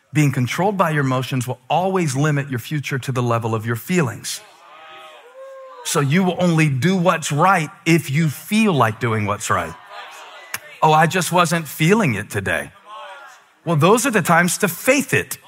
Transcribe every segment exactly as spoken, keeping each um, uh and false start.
being controlled by your emotions will always limit your future to the level of your feelings. So you will only do what's right if you feel like doing what's right. Oh, I just wasn't feeling it today. Well, those are the times to faith it.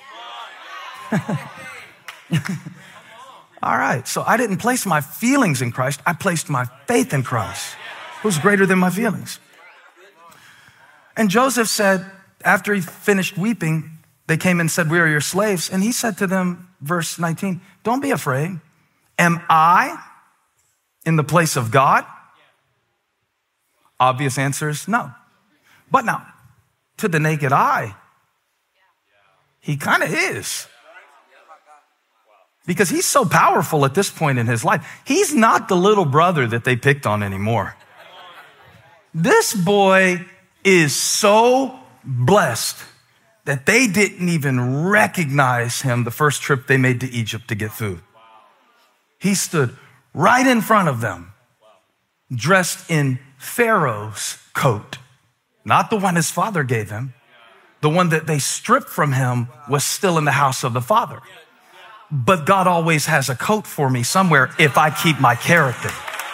All right, so I didn't place my feelings in Christ. I placed my faith in Christ, who's greater than my feelings. And Joseph said, after he finished weeping, they came and said, we are your slaves. And he said to them, verse nineteen, don't be afraid. Am I in the place of God? Obvious answer is no. But now, to the naked eye, he kind of is. Because he's so powerful at this point in his life. He's not the little brother that they picked on anymore. This boy is so blessed that they didn't even recognize him the first trip they made to Egypt to get food. He stood right in front of them, dressed in Pharaoh's coat, not the one his father gave him. The one that they stripped from him was still in the house of the Father. But God always has a coat for me somewhere if I keep my character.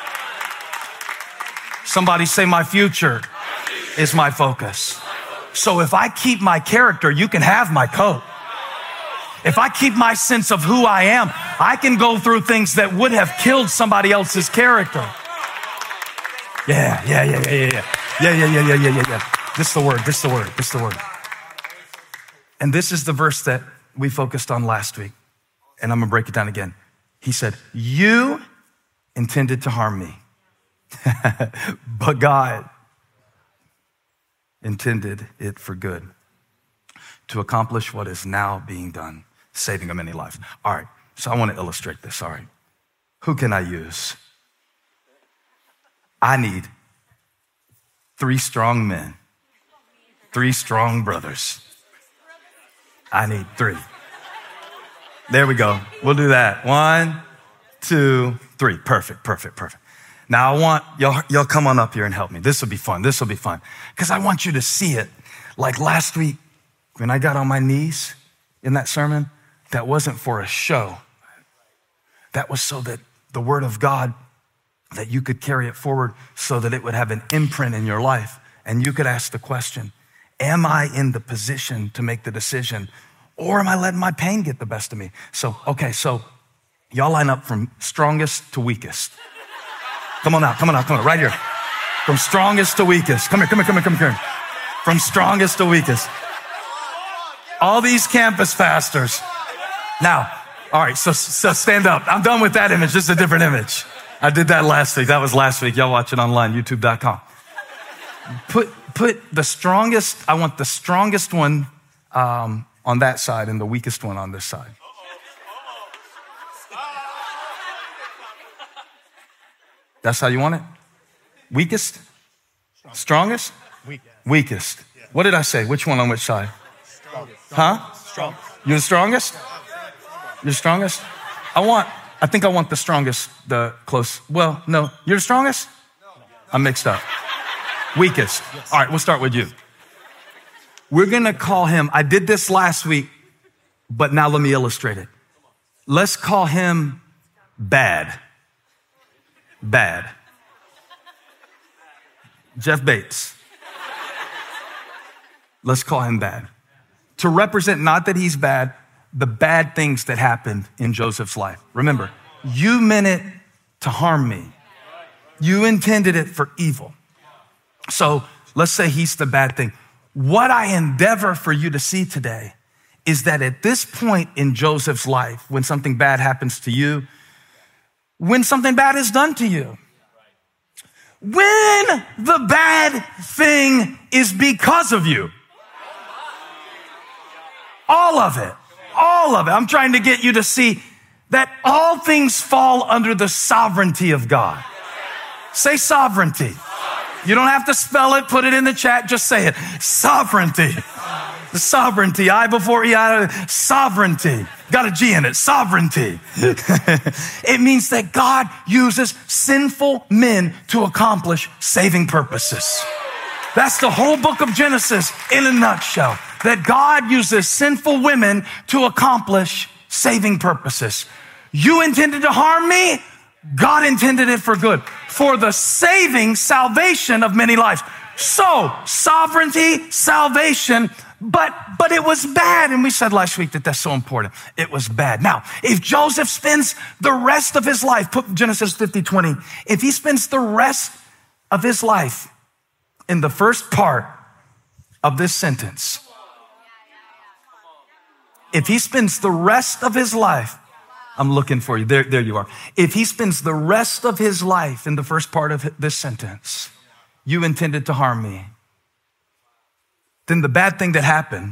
Somebody say, my future is my focus. So if I keep my character, you can have my coat. If I keep my sense of who I am, I can go through things that would have killed somebody else's character. Yeah, yeah, yeah, yeah, yeah, yeah, yeah, yeah, yeah, yeah, yeah, yeah, yeah. This is the word, this is the word, this is the word. And this is the verse that we focused on last week. And I'm gonna break it down again. He said, you intended to harm me, but God intended it for good to accomplish what is now being done, saving a many lives. All right, so I wanna illustrate this, all right. Who can I use? I need three strong men, three strong brothers. I need three. There we go. We'll do that. One, two, three. Perfect, perfect, perfect. Now I want y'all, y'all come on up here and help me. This will be fun. This will be fun. Because I want you to see it. Like last week, when I got on my knees in that sermon, that wasn't for a show. That was so that the word of God, that you could carry it forward so that it would have an imprint in your life. And you could ask the question, am I in the position to make the decision, or am I letting my pain get the best of me? So, okay, so y'all line up from strongest to weakest. Come on out, come on out, come on, right here. From strongest to weakest. Come here, come here, come here, come here. From strongest to weakest. All these campus pastors. Now, all right, so, so stand up. I'm done with that image, just a different image. I did that last week. That was last week. Y'all watch it online, youtube dot com. Put, put the strongest, I want the strongest one um, on that side and the weakest one on this side. That's how you want it? Weakest? Strongest? Weakest. What did I say? Which one on which side? Huh? Strongest. You're the strongest? You're the strongest? I want, I think I want the strongest, the close. Well, no. You're the strongest? I'm mixed up. Weakest. All right, we'll start with you. We're going to call him, I did this last week, but now let me illustrate it. Let's call him bad. Bad. Jeff Bates. Let's call him bad. To represent not that he's bad, the bad things that happened in Joseph's life. Remember, you meant it to harm me. You intended it for evil. So let's say he's the bad thing. What I endeavor for you to see today is that at this point in Joseph's life, when something bad happens to you, when something bad is done to you, when the bad thing is because of you, all of it, all of it. I'm trying to get you to see that all things fall under the sovereignty of God. Say sovereignty. You don't have to spell it, put it in the chat, just say it. Sovereignty. The sovereignty, I before E, I, sovereignty. Got a G in it, sovereignty. It means that God uses sinful men to accomplish saving purposes. That's the whole book of Genesis in a nutshell. that God uses sinful women to accomplish saving purposes. You intended to harm me, God intended it for good, for the saving salvation of many lives. So, sovereignty, salvation, but but it was bad. And we said last week that that's so important. It was bad. Now, if Joseph spends the rest of his life, put Genesis fifty twenty, if he spends the rest of his life in the first part of this sentence, if he spends the rest of his life, I'm looking for you. There, there you are. If he spends the rest of his life in the first part of this sentence, you intended to harm me, then the bad thing that happened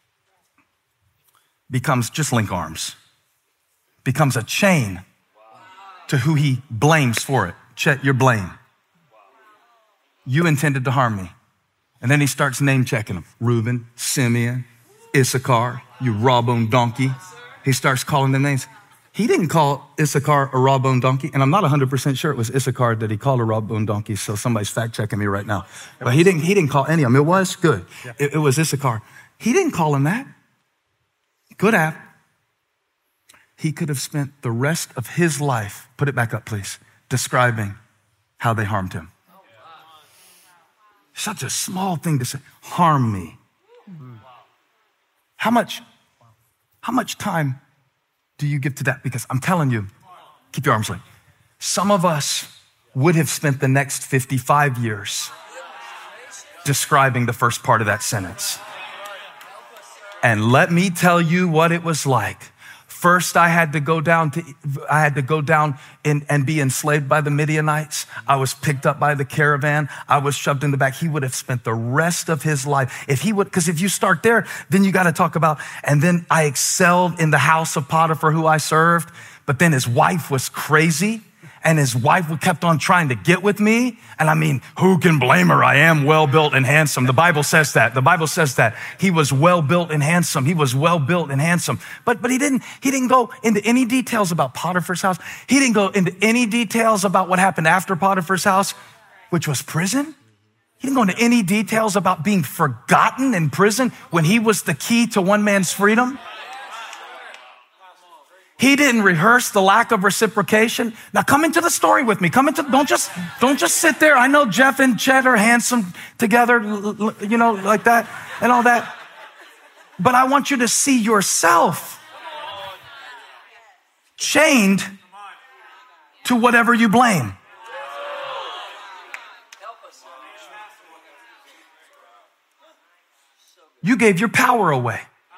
becomes just link arms, becomes a chain to who he blames for it. Check your blame. You intended to harm me. And then he starts name checking them. Reuben, Simeon, Issachar, you raw-boned donkey. He starts calling them names. He didn't call Issachar a raw-boned donkey, and I'm not one hundred percent sure it was Issachar that he called a raw-boned donkey, so somebody's fact-checking me right now. But he didn't, he didn't call any of them. It was good. It, it was Issachar. He didn't call him that. Could have. He could have spent the rest of his life, put it back up, please, describing how they harmed him. Such a small thing to say, harm me. How much, how much time do you give to that? Because I'm telling you, keep your arms linked. Some of us would have spent the next fifty-five years describing the first part of that sentence. And let me tell you what it was like. First, I had to go down to, I had to go down in, and be enslaved by the Midianites. I was picked up by the caravan. I was shoved in the back. He would have spent the rest of his life. If he would, because if you start there, then you got to talk about, and then I excelled in the house of Potiphar, who I served. But then his wife was crazy. And his wife kept on trying to get with me. And I mean, who can blame her? I am well-built and handsome. The Bible says that. The Bible says that. He was well-built and handsome. He was well-built and handsome. But, but he didn't, he didn't go into any details about Potiphar's house. He didn't go into any details about what happened after Potiphar's house, which was prison. He didn't go into any details about being forgotten in prison when he was the key to one man's freedom. He didn't rehearse the lack of reciprocation. Now come into the story with me. Come into, don't just, don't just sit there. I know Jeff and Chet are handsome together, you know, like that and all that. But I want you to see yourself chained to whatever you blame. You gave your power away.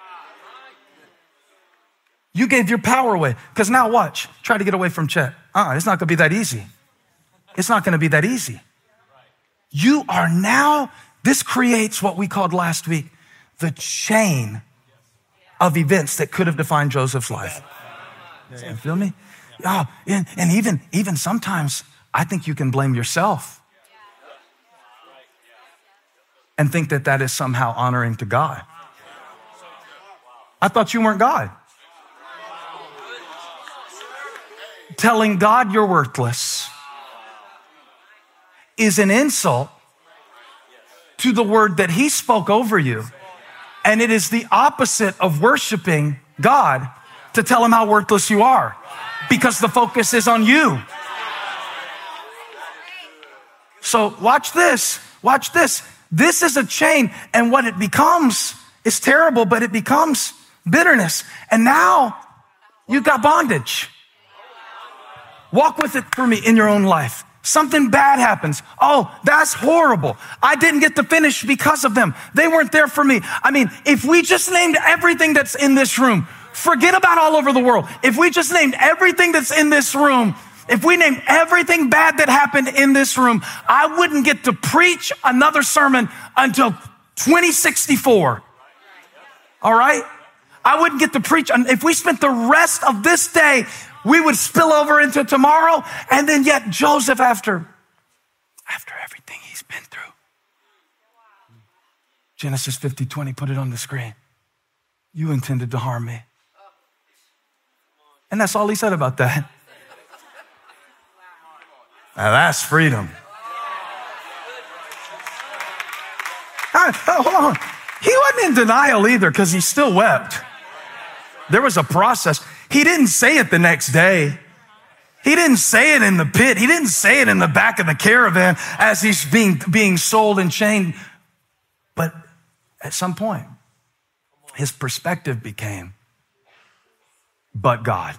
You gave your power away. Because now watch. Try to get away from Chet. Uh-uh, it's not going to be that easy. It's not going to be that easy. You are now, this creates what we called last week, the chain of events that could have defined Joseph's life. You feel me? Oh, and, and even, even sometimes, I think you can blame yourself and think that that is somehow honoring to God. I thought you weren't God. Telling God you're worthless is an insult to the word that he spoke over you. And it is the opposite of worshiping God to tell him how worthless you are, because the focus is on you. So watch this, watch this. This is a chain, and what it becomes is terrible, but it becomes bitterness. And now you've got bondage. Walk with it for me in your own life. Something bad happens. Oh, that's horrible. I didn't get to finish because of them. They weren't there for me. I mean, if we just named everything that's in this room, forget about all over the world. If we just named everything that's in this room, if we named everything bad that happened in this room, I wouldn't get to preach another sermon until twenty sixty-four. All right? I wouldn't get to preach. If we spent the rest of this day, we would spill over into tomorrow. And then yet Joseph, after, after everything he's been through, Genesis fifty twenty, put it on the screen. You intended to harm me. And that's all he said about that. Now that's freedom. Right, oh, hold on. He wasn't in denial either because he still wept. There was a process. He didn't say it the next day. He didn't say it in the pit. He didn't say it in the back of the caravan as he's being, being sold and chained. But at some point, his perspective became, but God.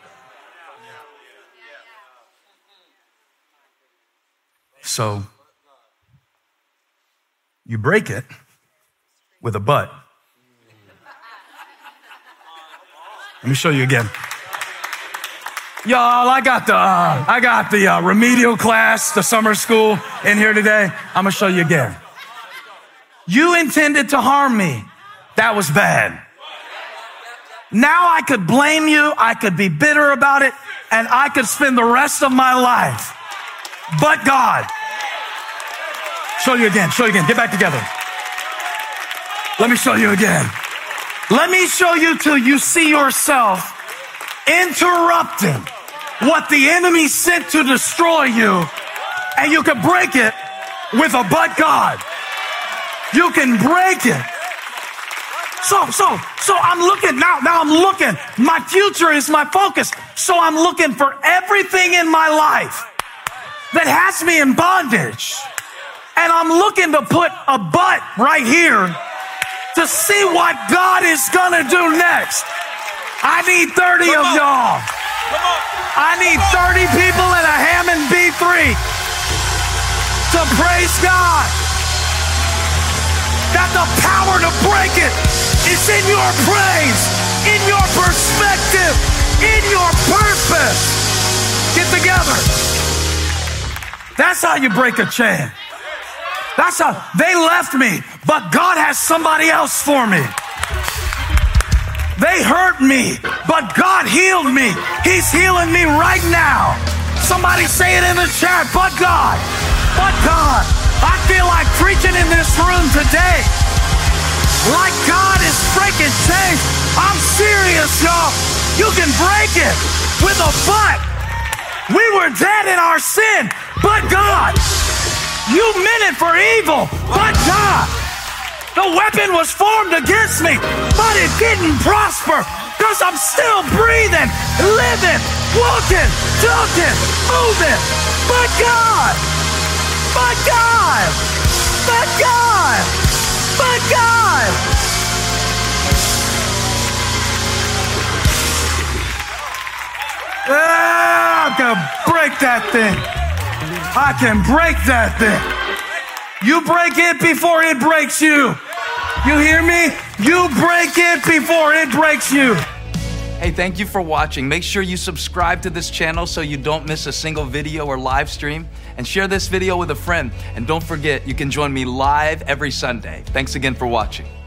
So you break it with a but. Let me show you again. Y'all, I got the uh, I got the uh, remedial class, the summer school in here today. I'm gonna show you again. You intended to harm me. That was bad. Now I could blame you. I could be bitter about it, and I could spend the rest of my life. But God. Show you again. Show you again. Get back together. Let me show you again. Let me show you till you see yourself interrupting what the enemy sent to destroy you, and you can break it with a but God. You can break it. So, so, so I'm looking now, now I'm looking. My future is my focus. So I'm looking for everything in my life that has me in bondage. And I'm looking to put a but right here to see what God is gonna do next. I need thirty of y'all. I need thirty people in a Hammond B three to praise God. That the power to break it is in your praise, in your perspective, in your purpose. Get together. That's how you break a chain. That's how they left me, but God has somebody else for me. They hurt me, but God healed me. He's healing me right now. Somebody say it in the chat, but God, but God. I feel like preaching in this room today. Like God is breaking chains. I'm serious, y'all. You can break it with a but. We were dead in our sin, but God. You meant it for evil, but God. The weapon was formed against me, but it didn't prosper because I'm still breathing, living, walking, talking, moving. But God, but God, but God, but God. Ah, I can break that thing. I can break that thing. You break it before it breaks you. You hear me? You break it before it breaks you. Hey, thank you for watching. Make sure you subscribe to this channel so you don't miss a single video or live stream. And share this video with a friend. And don't forget, you can join me live every Sunday. Thanks again for watching.